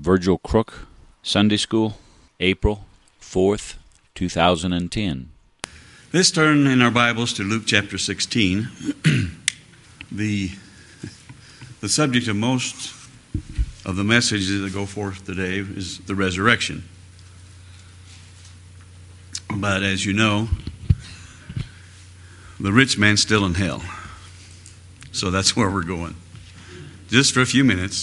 Virgil Crook, Sunday School, April 4th, 2010. Let's turn in our Bibles to Luke chapter 16. The subject of most of the messages that go forth today is the resurrection. But as you know, the rich man's still in hell. So that's where we're going. Just for a few minutes.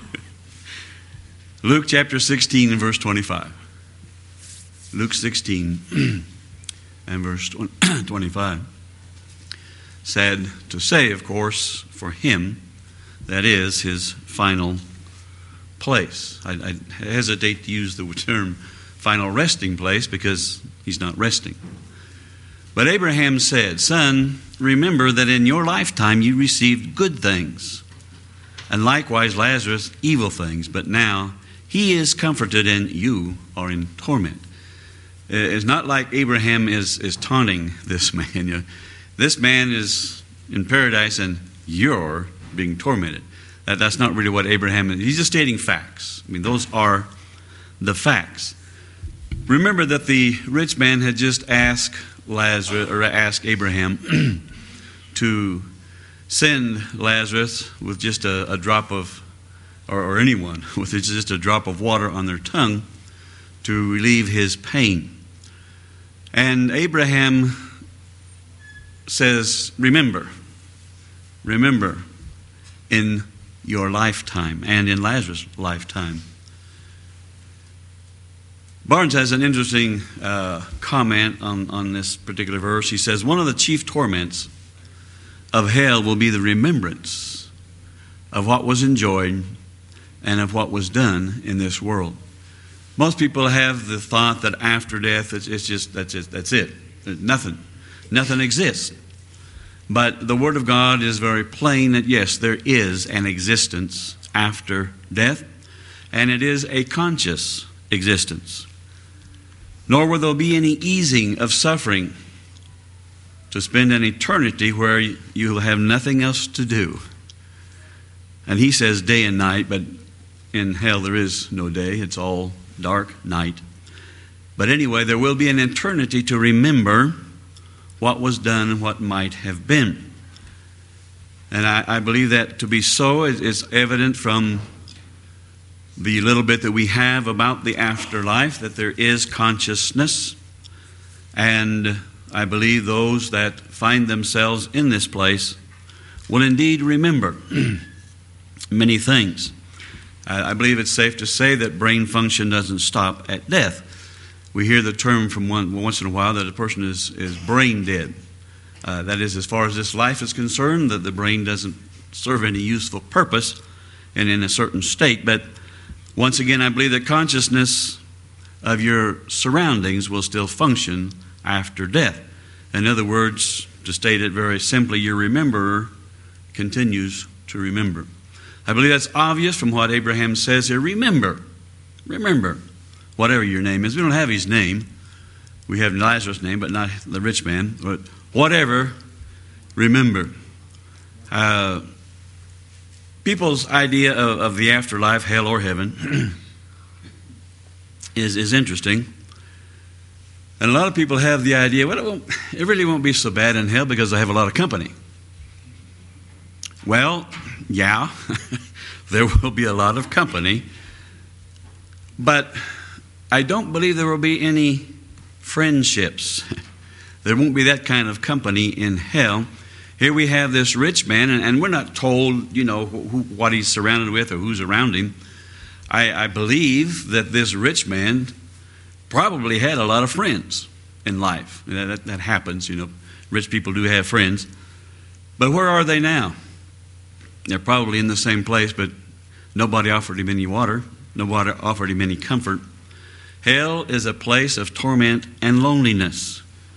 Luke chapter 16 and verse 25. Luke 16 and verse 25. Sad to say, of course, for him, that is his final place. I hesitate to use the term final resting place because he's not resting. But Abraham said, "Son, remember that in your lifetime you received good things, and likewise Lazarus evil things, but now he is comforted and you are in torment." It's not like Abraham is taunting this man. This man is in paradise and you're being tormented. That's not really what Abraham is. He's just stating facts. I mean, those are the facts. Remember that the rich man had just asked Abraham to send Lazarus with just a drop of, or anyone with just a drop of water on their tongue to relieve his pain. And Abraham says, remember in your lifetime and in Lazarus' lifetime. Barnes has an interesting comment on this particular verse. He says, one of the chief torments of hell will be the remembrance of what was enjoyed and of what was done in this world. Most people have the thought that after death, that's it. Nothing exists. But the Word of God is very plain that yes, there is an existence after death, and it is a conscious existence. Nor will there be any easing of suffering to spend an eternity where you will have nothing else to do. And he says day and night, but in hell there is no day. It's all dark night. But anyway, there will be an eternity to remember what was done and what might have been. And I believe that to be so is evident from the little bit that we have about the afterlife, that there is consciousness. And I believe those that find themselves in this place will indeed remember many things. I believe it's safe to say that brain function doesn't stop at death. We hear the term from once in a while that a person is brain dead. That is, as far as this life is concerned, that the brain doesn't serve any useful purpose and in a certain state. But once again, I believe that consciousness of your surroundings will still function after death. In other words, to state it very simply, your rememberer continues to remember. I believe that's obvious from what Abraham says here. Remember, whatever your name is. We don't have his name. We have Lazarus' name, but not the rich man. But whatever, remember. People's idea of the afterlife, hell or heaven, is interesting. And a lot of people have the idea, well, it really won't be so bad in hell because I have a lot of company. Well, yeah, there will be a lot of company, but I don't believe there will be any friendships. There won't be that kind of company in hell. Here we have this rich man, and we're not told, what he's surrounded with or who's around him. I believe that this rich man probably had a lot of friends in life. That happens, Rich people do have friends. But where are they now? They're probably in the same place, but nobody offered him any water. Nobody offered him any comfort. Hell is a place of torment and loneliness.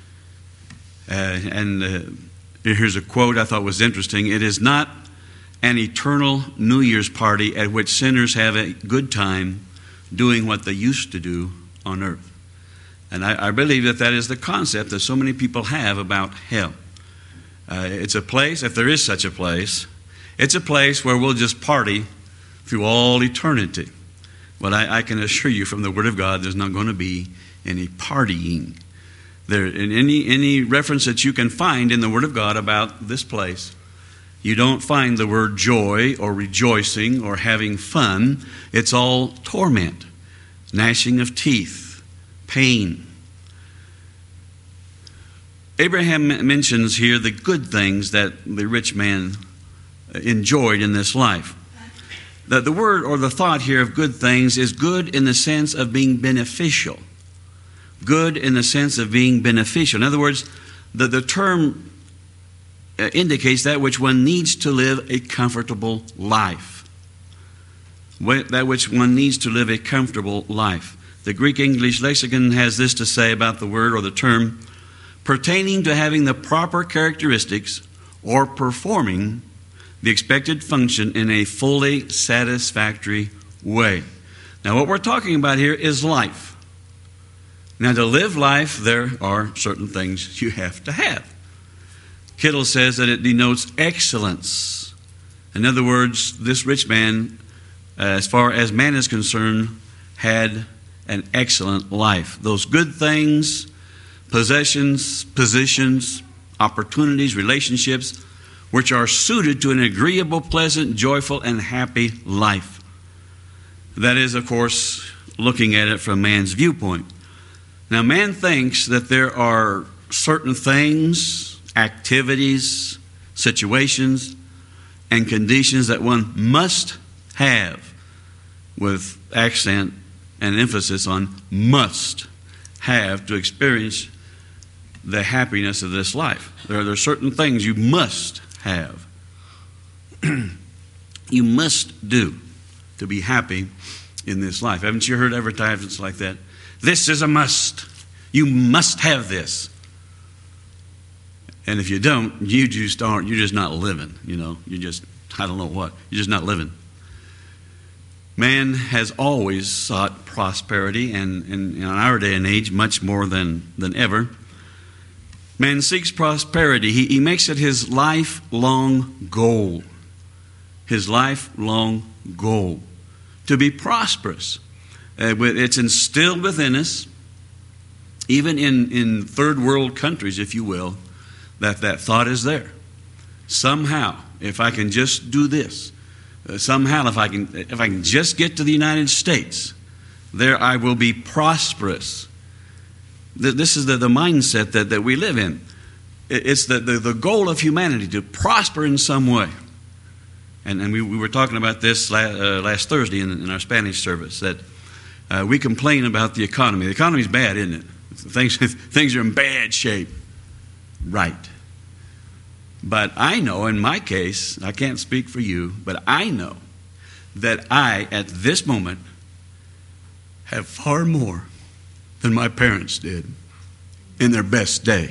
Here's a quote I thought was interesting. It is not an eternal New Year's party at which sinners have a good time doing what they used to do on earth. And I believe that is the concept that so many people have about hell. It's a place, if there is such a place, it's a place where we'll just party through all eternity. But I can assure you from the Word of God, there's not going to be any partying. There, in any reference that you can find in the Word of God about this place, you don't find the word joy or rejoicing or having fun. It's all torment, gnashing of teeth, pain. Abraham mentions here the good things that the rich man enjoyed in this life. The word or the thought here of good things is good in the sense of being beneficial. Good in the sense of being beneficial. In other words, the term indicates that which one needs to live a comfortable life. That which one needs to live a comfortable life. The Greek English lexicon has this to say about the word or the term: pertaining to having the proper characteristics or performing the expected function in a fully satisfactory way. Now, what we're talking about here is life. Now, to live life, there are certain things you have to have. Kittle says that it denotes excellence. In other words, this rich man, as far as man is concerned, had an excellent life. Those good things, possessions, positions, opportunities, relationships, which are suited to an agreeable, pleasant, joyful, and happy life. That is, of course, looking at it from man's viewpoint. Now, man thinks that there are certain things, activities, situations, and conditions that one must have, with accent and emphasis on must have, to experience the happiness of this life. There are certain things you must have. You must do to be happy in this life. Haven't you heard advertisements like that? This is a must. You must have this. And if you don't, you just aren't. You're just not living. You're just, I don't know what. You're just not living. Man has always sought prosperity, and in our day and age, much more than ever. Man seeks prosperity. He makes it his lifelong goal. His lifelong goal. To be prosperous. It's instilled within us, even in third world countries, if you will, that thought is there. Somehow, if I can just do this, somehow if I can just get to the United States, there I will be prosperous. This is the mindset that we live in. It's the goal of humanity to prosper in some way. And we were talking about this last Thursday in our Spanish service, that we complain about the economy. The economy's bad, isn't it? Things are in bad shape. Right. But I know, in my case, I can't speak for you, but I know that I, at this moment, have far more than my parents did in their best day.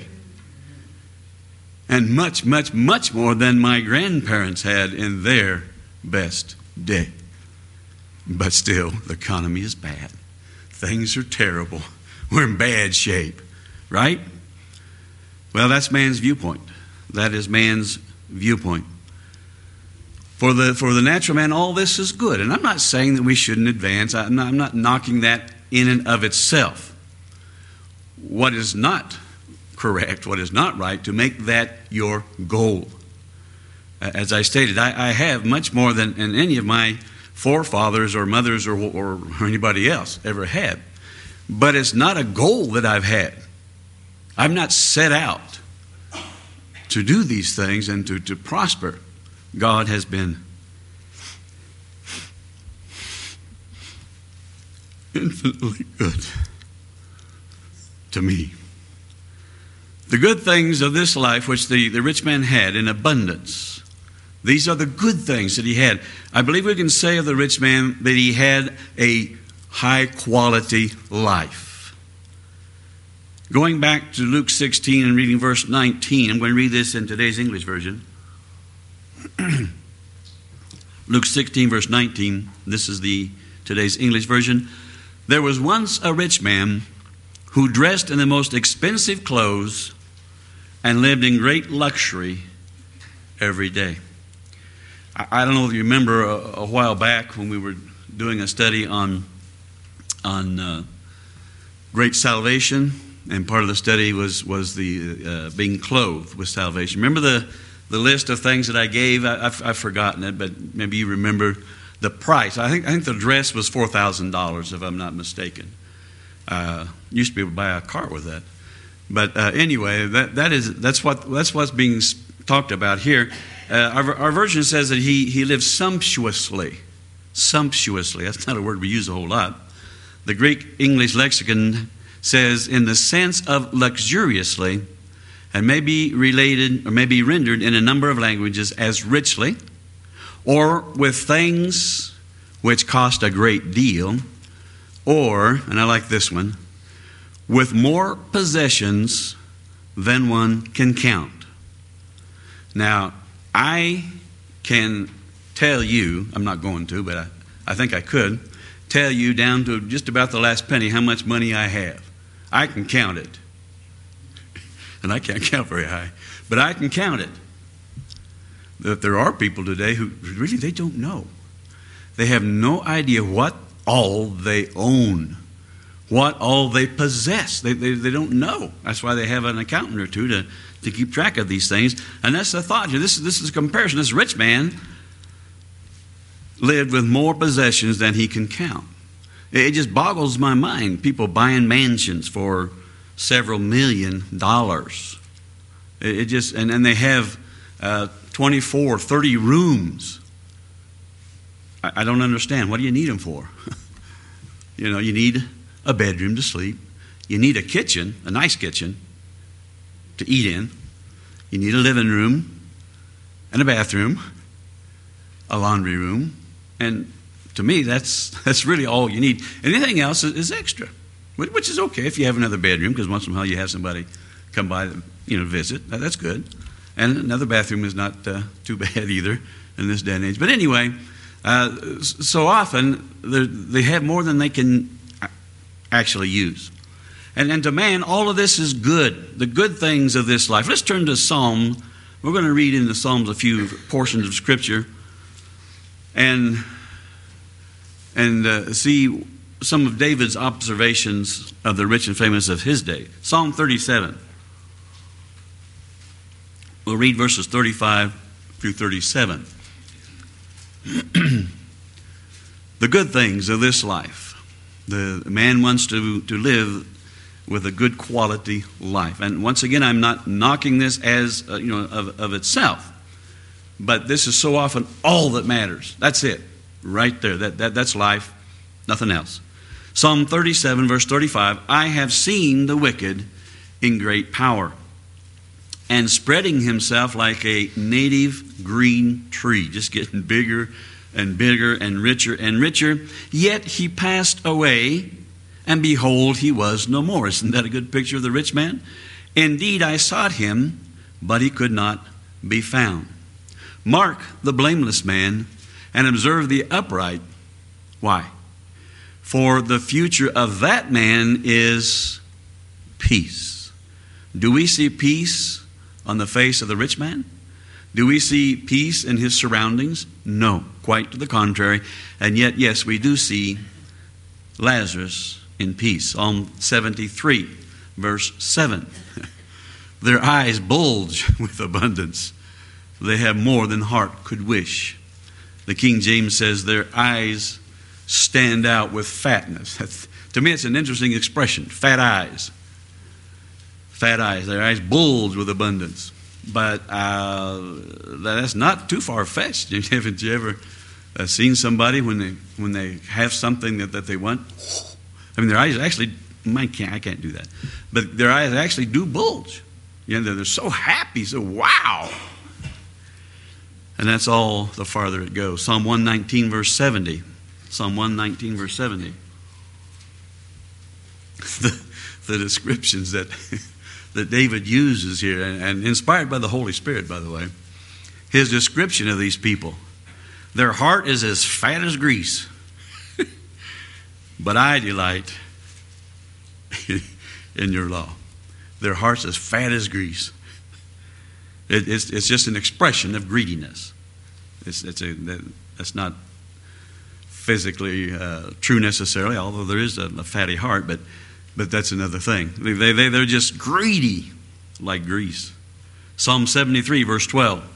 And much, much, much more than my grandparents had in their best day. But still, the economy is bad. Things are terrible. We're in bad shape, right? Well, that's man's viewpoint. That is man's viewpoint. For the natural man, all this is good. And I'm not saying that we shouldn't advance. I'm not knocking that in and of itself. What is not correct, what is not right, to make that your goal. As I stated, I have much more than any of my forefathers or mothers or anybody else ever had. But it's not a goal that I've had. I've not set out to do these things and to prosper. God has been infinitely good to me. The good things of this life, which the rich man had in abundance, these are the good things that he had. I believe we can say of the rich man that he had a high quality life. Going back to Luke 16 and reading verse 19, I'm going to read this in today's English version. Luke 16 verse 19, this is today's English version. There was once a rich man who dressed in the most expensive clothes and lived in great luxury every day. I don't know if you remember a while back when we were doing a study on on great salvation, and part of the study was the being clothed with salvation. Remember the list of things that I gave? I've forgotten it, but maybe you remember the price. I think the dress was $4,000, if I'm not mistaken. Used to be able to buy a car with that. But anyway, that's what's being talked about here. Our version says that he lived sumptuously. Sumptuously. That's not a word we use a whole lot. The Greek English lexicon says in the sense of luxuriously, and may be related or may be rendered in a number of languages as richly, or with things which cost a great deal, or, and I like this one, with more possessions than one can count. Now, I can tell you, I'm not going to, but I think I could, tell you down to just about the last penny how much money I have. I can count it. And I can't count very high, but I can count it. That there are people today who really, they don't know. They have no idea what all they own, what all they possess. They don't know. That's why they have an accountant or two to keep track of these things. And that's the thought here. This is a comparison. This rich man lived with more possessions than he can count. It just boggles my mind. People buying mansions for several $1 million. It just, and they have 24, 30 rooms. I don't understand. What do you need them for? You know, you need a bedroom to sleep. You need a kitchen, a nice kitchen to eat in. You need a living room and a bathroom, a laundry room. And to me, that's really all you need. Anything else is extra, which is okay if you have another bedroom, because once in a while you have somebody come by, visit. That's good. And another bathroom is not too bad either in this day and age. But anyway, so often they have more than they can actually use. And to man, all of this is good, the good things of this life. Let's turn to Psalm. We're going to read in the Psalms a few portions of Scripture and see some of David's observations of the rich and famous of his day. Psalm 37. We'll read verses 35 through 37. The good things of this life. The man wants to live with a good quality life. And once again, I'm not knocking this as, of itself. But this is so often all that matters. That's it. Right there. That's life. Nothing else. Psalm 37, verse 35. I have seen the wicked in great power, and spreading himself like a native green tree, just getting bigger and bigger and richer. Yet he passed away, and behold, he was no more. Isn't that a good picture of the rich man? Indeed, I sought him, but he could not be found. Mark the blameless man, and observe the upright. Why? For the future of that man is peace. Do we see peace on the face of the rich man? Do we see peace in his surroundings? No, quite to the contrary. And yet, yes, we do see Lazarus in peace. Psalm 73, verse 7. Their eyes bulge with abundance. They have more than heart could wish. The King James says their eyes stand out with fatness. To me, it's an interesting expression, fat eyes. Fat eyes. Their eyes bulge with abundance. But that's not too far-fetched. Haven't you ever seen somebody when they have something that they want? I mean, their eyes actually, I can't do that. But their eyes actually do bulge. They're so happy, so wow. And that's all the farther it goes. Psalm 119, verse 70. Psalm 119, verse 70. The descriptions that David uses here, and inspired by the Holy Spirit, by the way. His description of these people. Their heart is as fat as grease. But I delight in your law. Their heart's as fat as grease. It's just an expression of greediness. That's not physically true necessarily, although there is a fatty heart, but that's another thing. They're just greedy like grease. Psalm 73, verse 12.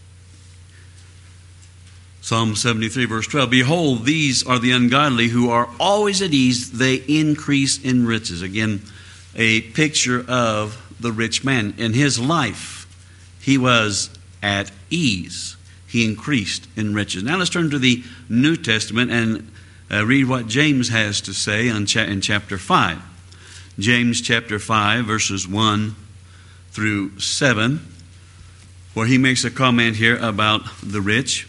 Psalm 73, verse 12. Behold, these are the ungodly who are always at ease. They increase in riches. Again, a picture of the rich man. In his life, he was at ease. He increased in riches. Now let's turn to the New Testament and read what James has to say in chapter 5. James chapter 5, verses 1 through 7, where he makes a comment here about the rich,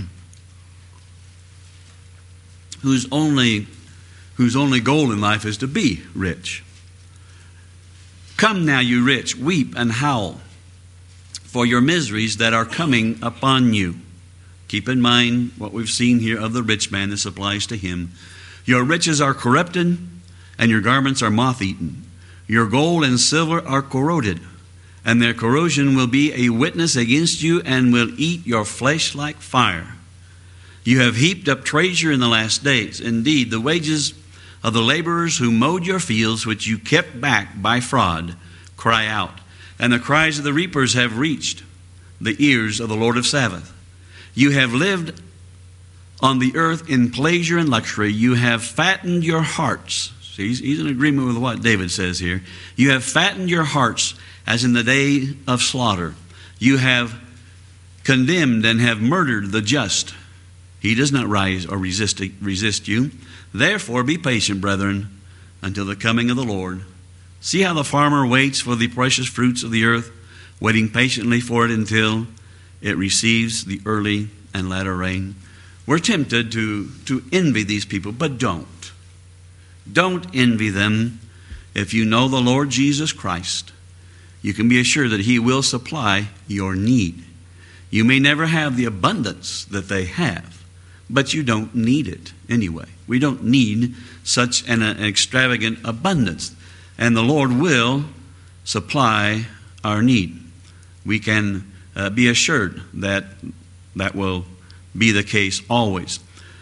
whose only goal in life is to be rich. Come now, you rich, weep and howl for your miseries that are coming upon you. Keep in mind what we've seen here of the rich man. This applies to him. Your riches are corrupted, and your garments are moth-eaten. Your gold and silver are corroded, and their corrosion will be a witness against you and will eat your flesh like fire. You have heaped up treasure in the last days. Indeed, the wages of the laborers who mowed your fields, which you kept back by fraud, cry out. And the cries of the reapers have reached the ears of the Lord of Sabaoth. You have lived on the earth in pleasure and luxury. You have fattened your hearts. See, he's in agreement with what David says here. You have fattened your hearts as in the day of slaughter. You have condemned and have murdered the just. He does not rise or resist you. Therefore be patient, brethren, until the coming of the Lord. See how the farmer waits for the precious fruits of the earth, waiting patiently for it until it receives the early and latter rain. We're tempted to envy these people, but don't. Don't envy them. If you know the Lord Jesus Christ, you can be assured that He will supply your need. You may never have the abundance that they have, but you don't need it anyway. We don't need such an extravagant abundance. And the Lord will supply our need. We can be assured that that will be the case always.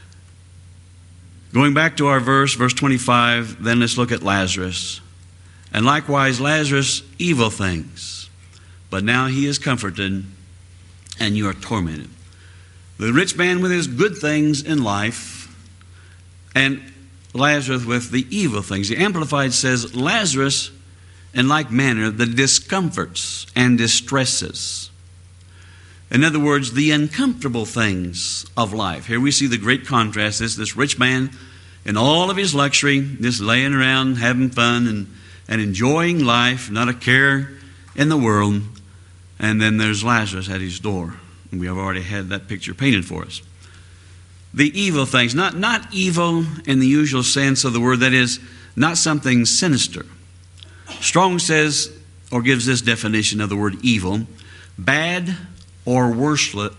Going back to our verse 25, then let's look at Lazarus. And likewise, Lazarus, evil things. But now he is comforted, and you are tormented. The rich man with his good things in life, and Lazarus with the evil things. The Amplified says, Lazarus, in like manner, the discomforts and distresses. In other words, the uncomfortable things of life. Here we see the great contrast. This rich man in all of his luxury, just laying around, having fun and enjoying life, not a care in the world. And then there's Lazarus at his door. And we have already had that picture painted for us. The evil things, not evil in the usual sense of the word, that is, not something sinister. Strong says, or gives this definition of the word evil, bad or worthless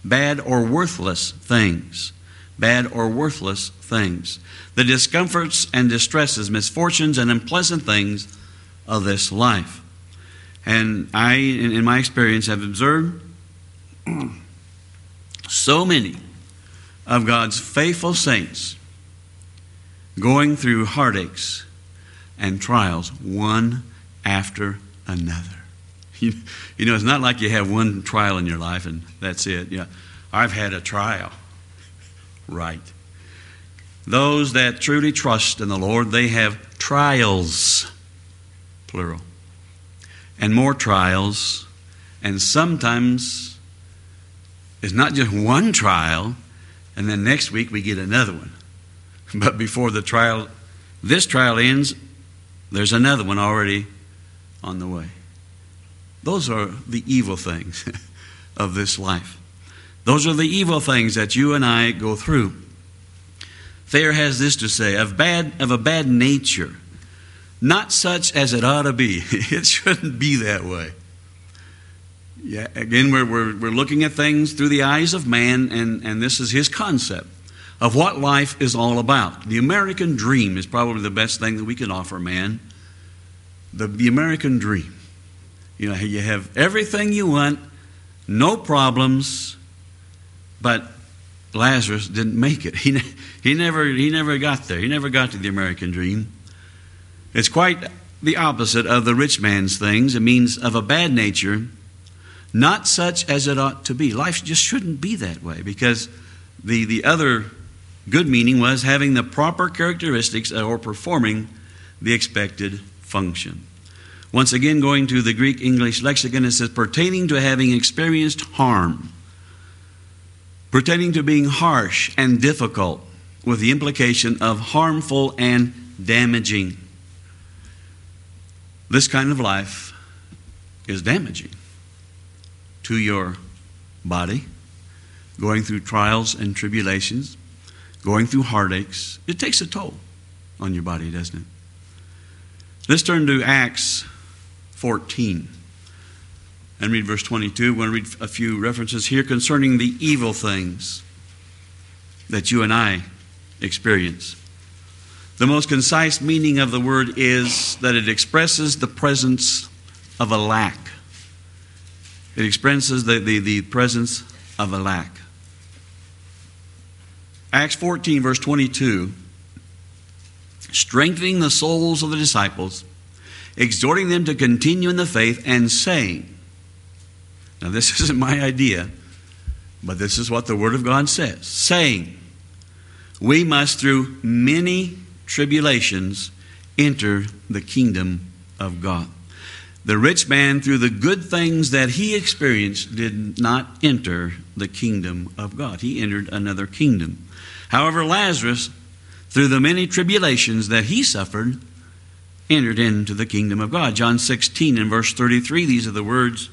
things. Bad or worthless things. The discomforts and distresses, misfortunes and unpleasant things of this life. And I, in my experience, have observed so many of God's faithful saints going through heartaches and trials one after another. You know, it's not like you have one trial in your life and that's it. Yeah, I've had a trial. Right. Those that truly trust in the Lord, they have trials, plural, and more trials. And sometimes it's not just one trial, and then next week we get another one. But before this trial ends, there's another one already on the way. Those are the evil things of this life. Those are the evil things that you and I go through. Thayer has this to say, of a bad nature, not such as it ought to be. It shouldn't be that way. Yeah, again, we're looking at things through the eyes of man, and this is his concept of what life is all about. The American dream is probably the best thing that we can offer man. The American dream. You know, you have everything you want, no problems, but Lazarus didn't make it. He never got there. He never got to the American dream. It's quite the opposite of the rich man's things. It means of a bad nature, not such as it ought to be. Life just shouldn't be that way, because the other good meaning was having the proper characteristics or performing the expected function. Once again, going to the Greek English lexicon, it says pertaining to having experienced harm, pertaining to being harsh and difficult, with the implication of harmful and damaging. This kind of life is damaging to your body, going through trials and tribulations, going through heartaches. It takes a toll on your body, doesn't it? Let's turn to Acts 14 and read verse 22. We're going to read a few references here concerning the evil things that you and I experience. The most concise meaning of the word is that it expresses the presence of a lack. It expresses the presence of a lack. Acts 14, verse 22, strengthening the souls of the disciples, exhorting them to continue in the faith, and saying, now this isn't my idea, but this is what the Word of God says, saying, we must through many tribulations enter the kingdom of God. The rich man, through the good things that he experienced, did not enter the kingdom of God. He entered another kingdom. However, Lazarus, through the many tribulations that he suffered, entered into the kingdom of God. John 16 and verse 33, these are the words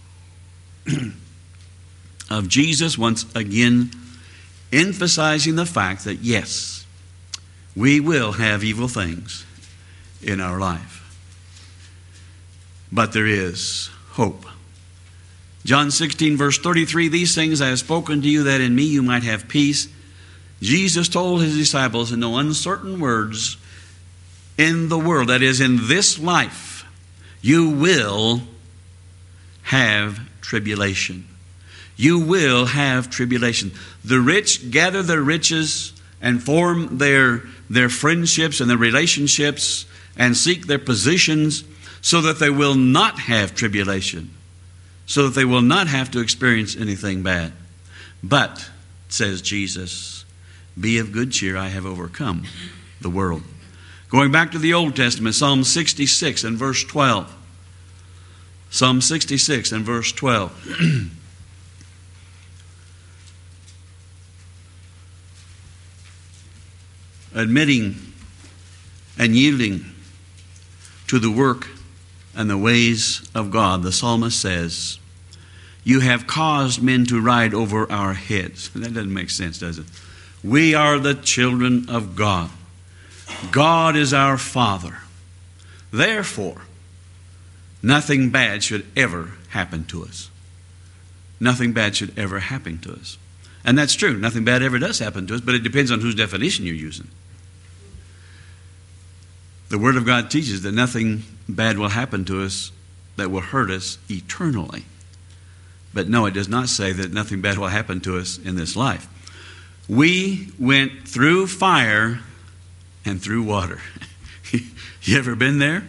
of Jesus, once again emphasizing the fact that yes, we will have evil things in our life. But there is hope. John 16 verse 33, these things I have spoken to you, that in me you might have peace. Jesus told his disciples in no uncertain words, in the world, that is in this life, you will have tribulation. You will have tribulation. The rich gather their riches and form their friendships and their relationships and seek their positions so that they will not have tribulation, so that they will not have to experience anything bad. But, says Jesus, be of good cheer, I have overcome the world. Going back to the Old Testament, Psalm 66 and verse 12. Psalm 66 and verse 12. Admitting and yielding to the work and the ways of God, the psalmist says, you have caused men to ride over our heads. That doesn't make sense, does it? We are the children of God. God is our Father. Therefore, nothing bad should ever happen to us. Nothing bad should ever happen to us. And that's true. Nothing bad ever does happen to us, but it depends on whose definition you're using. The Word of God teaches that nothing bad will happen to us that will hurt us eternally. But no, it does not say that nothing bad will happen to us in this life. We went through fire and through water. You ever been there?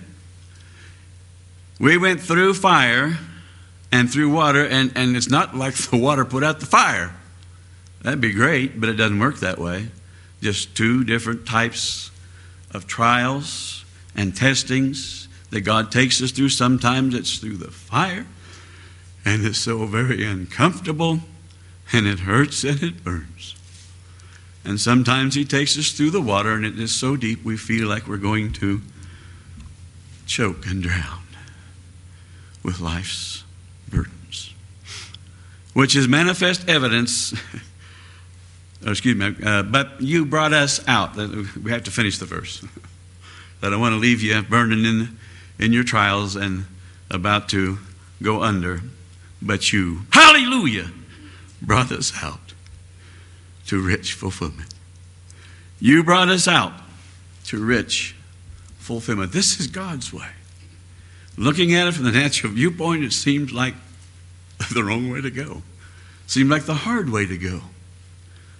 We went through fire and through water, and it's not like the water put out the fire. That'd be great, but it doesn't work that way. Just two different types of trials and testings that God takes us through. Sometimes it's through the fire, and it's so very uncomfortable, and it hurts and it burns. And sometimes He takes us through the water, and it is so deep we feel like we're going to choke and drown with life's burdens, which is manifest evidence. Excuse me, but you brought us out. We have to finish the verse. I don't want to leave you burning in your trials and about to go under. But you, hallelujah, brought us out to rich fulfillment. You brought us out to rich fulfillment. This is God's way. Looking at it from the natural viewpoint, it seems like the wrong way to go. It seemed like the hard way to go.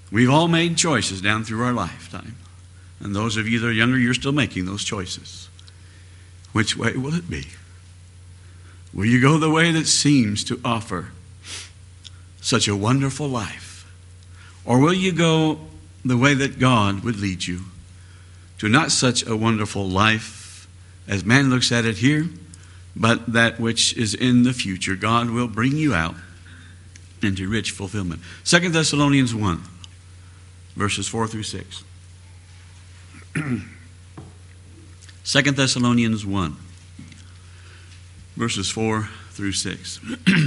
We've all made choices down through our lifetime. And those of you that are younger, you're still making those choices. Which way will it be? Will you go the way that seems to offer such a wonderful life? Or will you go the way that God would lead you to not such a wonderful life as man looks at it here, but that which is in the future? God will bring you out into rich fulfillment. 2 Thessalonians 1, verses 4 through 6. 2 Thessalonians 1, verses 4 through 6.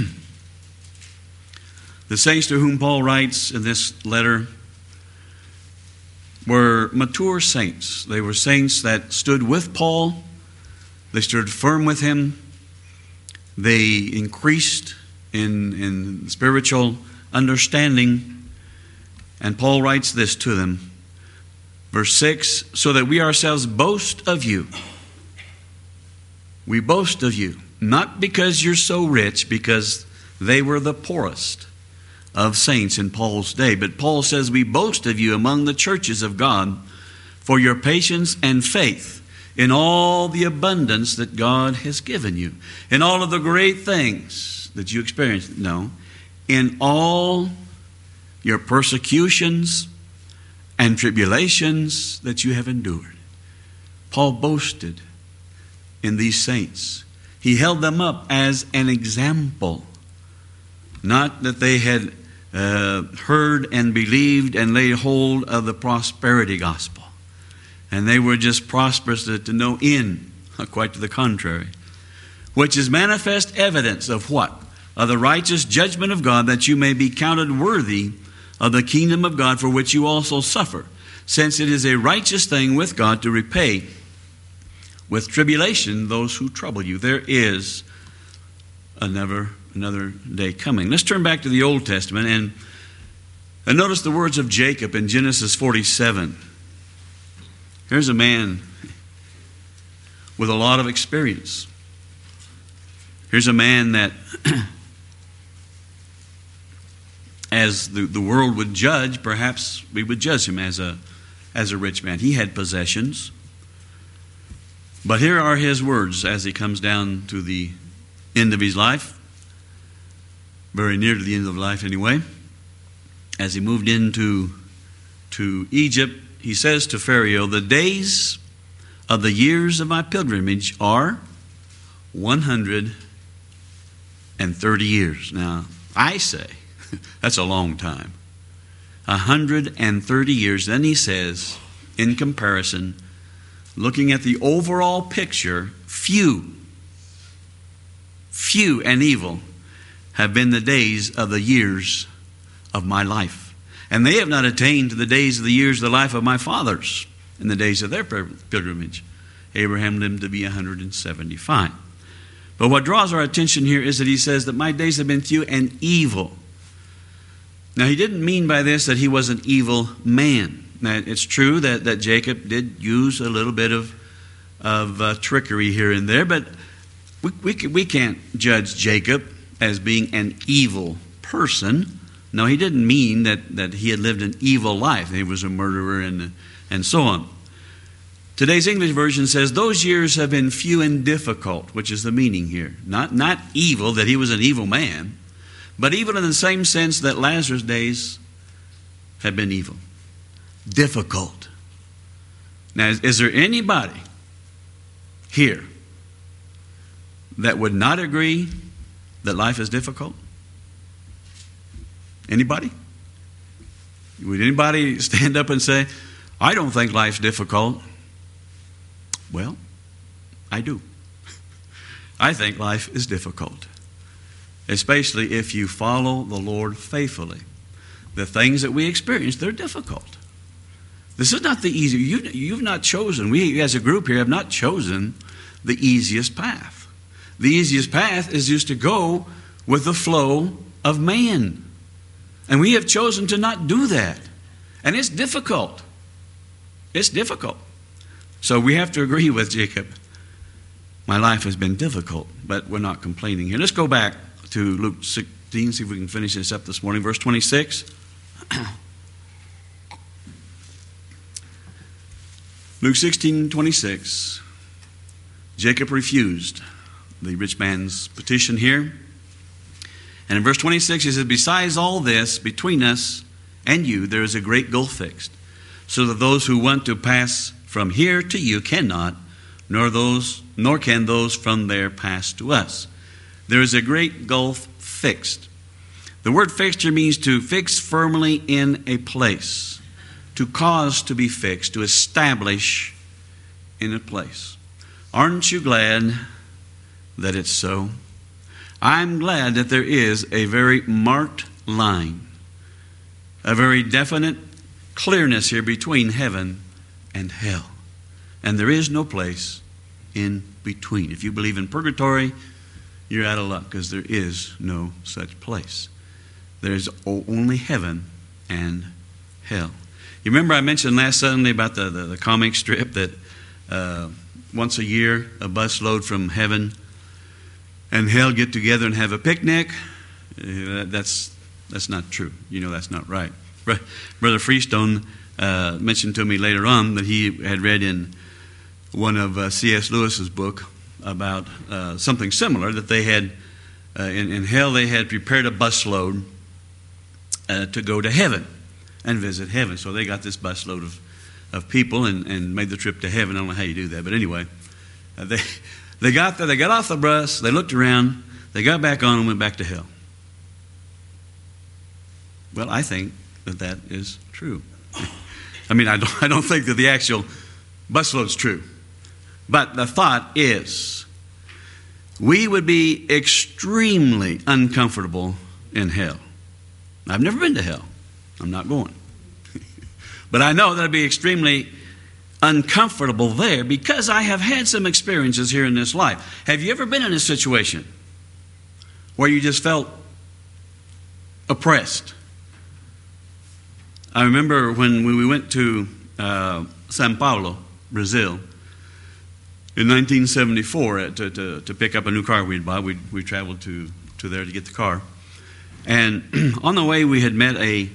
The saints to whom Paul writes in this letter were mature saints. They were saints that stood with Paul. They stood firm with him. They increased in spiritual understanding. And Paul writes this to them. Verse 6, so that we ourselves boast of you. We boast of you. Not because you're so rich, because they were the poorest of saints in Paul's day. But Paul says we boast of you among the churches of God for your patience and faith in all the abundance that God has given you. In all of the great things that you experienced. No. In all your persecutions and tribulations that you have endured. Paul boasted in these saints. He held them up as an example. Not that they had heard and believed and laid hold of the prosperity gospel. And they were just prosperous to no end. Quite to the contrary. Which is manifest evidence of what? Of the righteous judgment of God, that you may be counted worthy of the kingdom of God, for which you also suffer, since it is a righteous thing with God to repay with tribulation those who trouble you. There is another day coming. Let's turn back to the Old Testament and notice the words of Jacob in Genesis 47. Here's a man with a lot of experience. Here's a man that as the world would judge, perhaps we would judge him as a rich man. He had possessions. But here are his words as he comes down to the end of his life. Very near to the end of life anyway. As he moved into Egypt, he says to Pharaoh, the days of the years of my pilgrimage are 130 years. Now, I say, that's a long time. 130 years. Then he says, in comparison, looking at the overall picture, few and evil have been the days of the years of my life. And they have not attained to the days of the years of the life of my fathers in the days of their pilgrimage. Abraham lived to be 175. But what draws our attention here is that he says that my days have been few and evil. Now, he didn't mean by this that he was an evil man. Now, it's true that Jacob did use a little bit of trickery here and there, but we can't judge Jacob as being an evil person. No, he didn't mean that he had lived an evil life. He was a murderer and so on. Today's English version says, those years have been few and difficult, which is the meaning here. Not evil, that he was an evil man, but evil in the same sense that Lazarus' days have been evil. Difficult. Now, is there anybody here that would not agree that life is difficult? Anybody? Would anybody stand up and say, I don't think life's difficult? Well, I do. I think life is difficult, especially if you follow the Lord faithfully. The things that we experience, they're difficult. This is not the easy. You've not chosen, we as a group here have not chosen the easiest path. The easiest path is just to go with the flow of man. And we have chosen to not do that. And it's difficult. It's difficult. So we have to agree with Jacob. My life has been difficult, but we're not complaining here. Let's go back to Luke 16, see if we can finish this up this morning. Verse 26. Luke 16:26. Jacob refused the rich man's petition here. And in verse 26 he says, besides all this, between us and you, there is a great gulf fixed, so that those who want to pass from here to you cannot, nor can those from there pass to us. There is a great gulf fixed. The word fixture means to fix firmly in a place, to cause to be fixed, to establish in a place. Aren't you glad that it's so? I'm glad that there is a very marked line, a very definite clearness here between heaven and hell. And there is no place in between. If you believe in purgatory, you're out of luck, because there is no such place. There's only heaven and hell. You remember I mentioned last Sunday about the comic strip that once a year a busload from heaven and hell get together and have a picnic? That's not true. You know that's not right. Brother Freestone mentioned to me later on that he had read in one of C.S. Lewis's book about something similar, that they had, in hell they had prepared a busload to go to heaven and visit heaven. So they got this busload of people and made the trip to heaven. I don't know how you do that, but anyway, they got there, they got off the bus, they looked around, they got back on and went back to hell. Well, I think that is true. I mean, I don't think that the actual busload's true. But the thought is, we would be extremely uncomfortable in hell. I've never been to hell. I'm not going. But I know that I'd be extremely uncomfortable there because I have had some experiences here in this life. Have you ever been in a situation where you just felt oppressed? I remember when we went to Sao Paulo, Brazil, in 1974 to pick up a new car we'd bought. We traveled to there to get the car. And on the way we had met a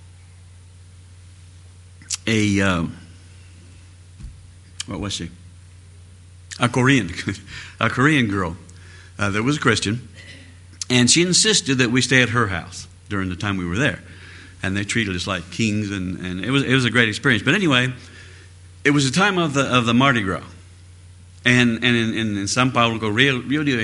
what was she? A Korean girl that was a Christian. And she insisted that we stay at her house during the time we were there. And they treated us like kings, and it was a great experience. But anyway, it was the time of the Mardi Gras. And in Sao Paulo, Rio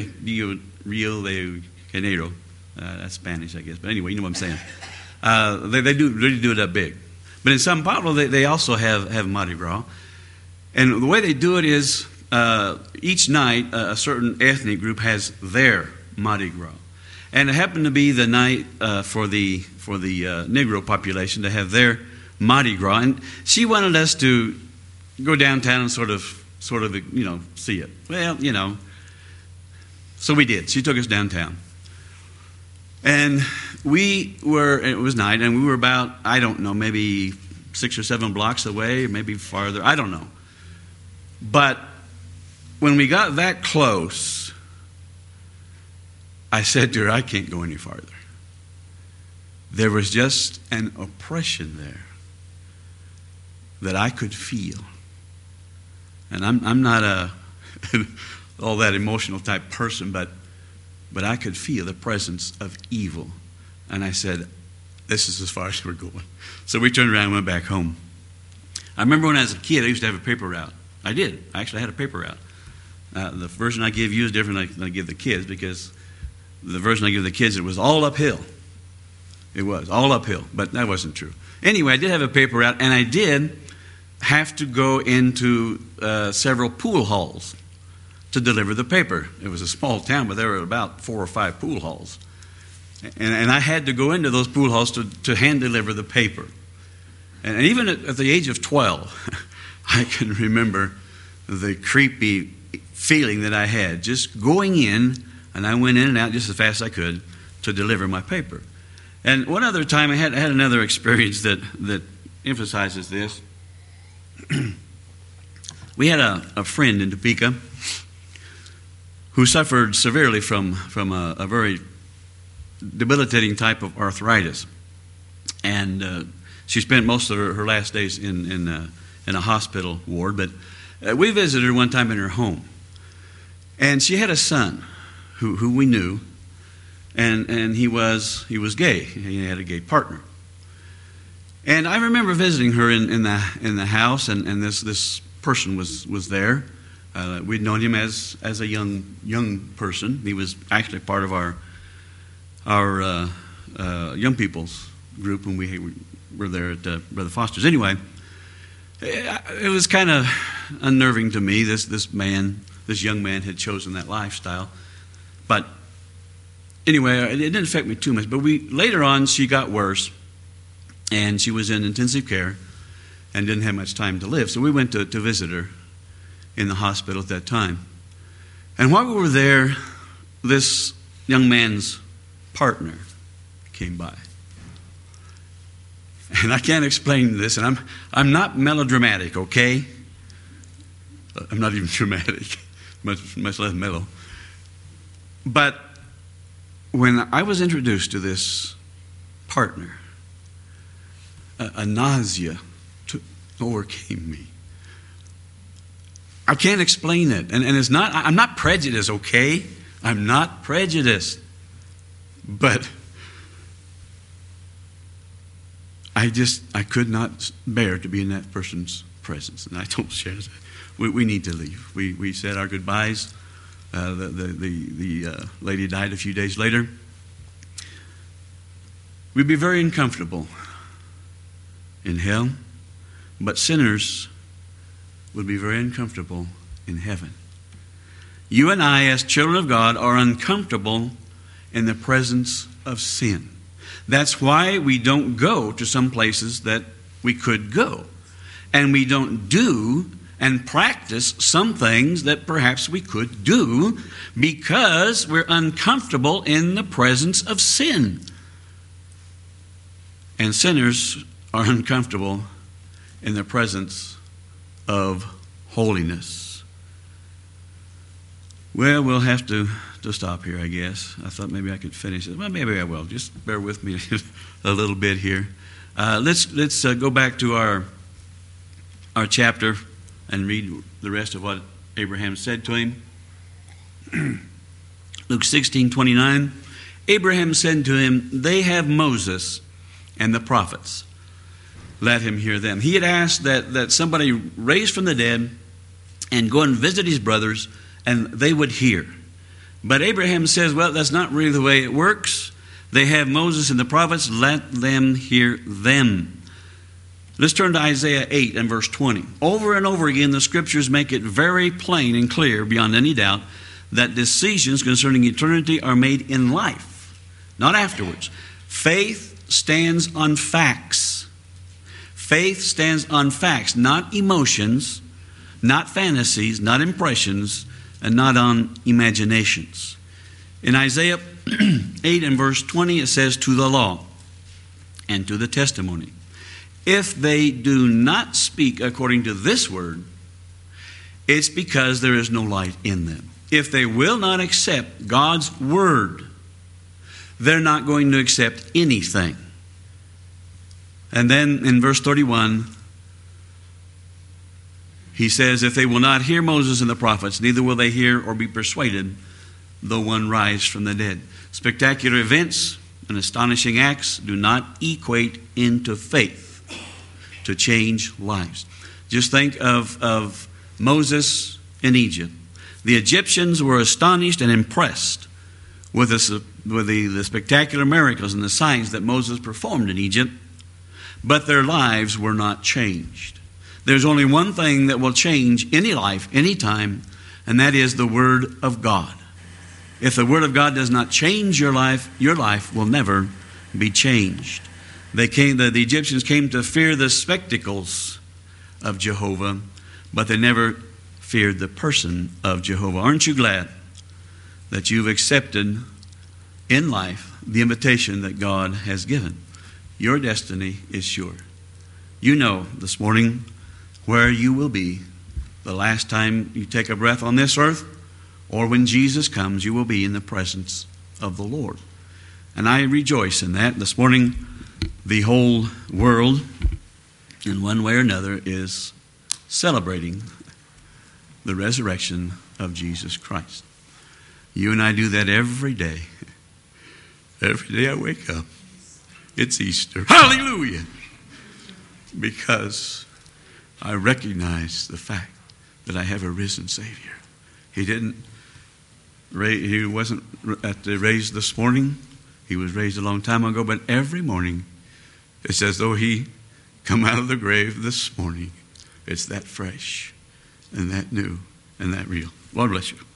de Janeiro, that's Spanish, I guess. But anyway, you know what I'm saying. They really do it up big. But in Sao Paulo, they also have Mardi Gras. And the way they do it is each night a certain ethnic group has their Mardi Gras. And it happened to be the night for the Negro population to have their Mardi Gras. And she wanted us to go downtown and sort of see it. Well, so we did. She took us downtown. And it was night, and we were about, I don't know, maybe 6 or 7 blocks away, maybe farther, I don't know. But when we got that close, I said to her, I can't go any farther. There was just an oppression there that I could feel. And I'm not all that emotional type person, but I could feel the presence of evil. And I said, this is as far as we're going. So we turned around and went back home. I remember when I was a kid, I used to have a paper route. I did. I actually had a paper route. The version I give you is different than I give the kids, because the version I give the kids, it was all uphill. It was all uphill, but that wasn't true. Anyway, I did have a paper route, and I did have to go into several pool halls to deliver the paper. It was a small town, but there were about 4 or 5 pool halls. And I had to go into those pool halls to hand deliver the paper. And even at the age of 12, I can remember the creepy feeling that I had just going in, and I went in and out just as fast as I could to deliver my paper. And one other time I had another experience that emphasizes this. We had a friend in Topeka who suffered severely from a very debilitating type of arthritis. And she spent most of her last days in in a hospital ward. But we visited her one time in her home. And she had a son who we knew, and he was gay. He had a gay partner. And I remember visiting her in the house, and this person was there. We'd known him as a young person. He was actually part of our young people's group when we were there at Brother Foster's. Anyway, it was kind of unnerving to me. This young man had chosen that lifestyle. But anyway, it didn't affect me too much. But later on, she got worse, and she was in intensive care and didn't have much time to live. So we went to visit her in the hospital at that time. And while we were there, this young man's partner came by. And I can't explain this, and I'm not melodramatic, okay? I'm not even dramatic, much less mellow. But when I was introduced to this partner, a nausea overcame me. I can't explain it. And it's not, I'm not prejudiced, okay? I'm not prejudiced. But I could not bear to be in that person's presence. And I told Sharon, we need to leave. We said our goodbyes. The lady died a few days later. We'd be very uncomfortable in hell, but sinners would be very uncomfortable in heaven. You and I, as children of God, are uncomfortable in the presence of sin. That's why we don't go to some places that we could go. And we don't do and practice some things that perhaps we could do because we're uncomfortable in the presence of sin. And sinners are uncomfortable in the presence of holiness. Well, we'll have to stop here, I guess. I thought maybe I could finish it. Well, maybe I will. Just bear with me a little bit here. Let's go back to our chapter and read the rest of what Abraham said to him. Luke 16:29. Abraham said to him, "They have Moses and the prophets. Let him hear them." He had asked that somebody raised from the dead and go and visit his brothers, and they would hear. But Abraham says, well, that's not really the way it works. They have Moses and the prophets. Let them hear them. Let's turn to Isaiah 8 and verse 20. Over and over again, the Scriptures make it very plain and clear, beyond any doubt, that decisions concerning eternity are made in life, not afterwards. Faith stands on facts. Faith stands on facts, not emotions, not fantasies, not impressions, and not on imaginations. In Isaiah 8 and verse 20, it says, "To the law and to the testimony. If they do not speak according to this word, it's because there is no light in them." If they will not accept God's word, they're not going to accept anything. And then in verse 31, he says, "If they will not hear Moses and the prophets, neither will they hear or be persuaded, though one rise from the dead." Spectacular events and astonishing acts do not equate into faith to change lives. Just think of Moses in Egypt. The Egyptians were astonished and impressed with the spectacular miracles and the signs that Moses performed in Egypt, but their lives were not changed. There's only one thing that will change any life, any time, and that is the Word of God. If the Word of God does not change your life will never be changed. The Egyptians came to fear the spectacles of Jehovah, but they never feared the person of Jehovah. Aren't you glad that you've accepted in life the invitation that God has given? Your destiny is sure. You know this morning where you will be the last time you take a breath on this earth, or when Jesus comes, you will be in the presence of the Lord. And I rejoice in that. This morning, the whole world, in one way or another, is celebrating the resurrection of Jesus Christ. You and I do that every day. Every day I wake up, it's Easter. Hallelujah! Because I recognize the fact that I have a risen Savior. He wasn't raised this morning. He was raised a long time ago, but every morning it's as though he come out of the grave this morning. It's that fresh and that new and that real. Lord bless you.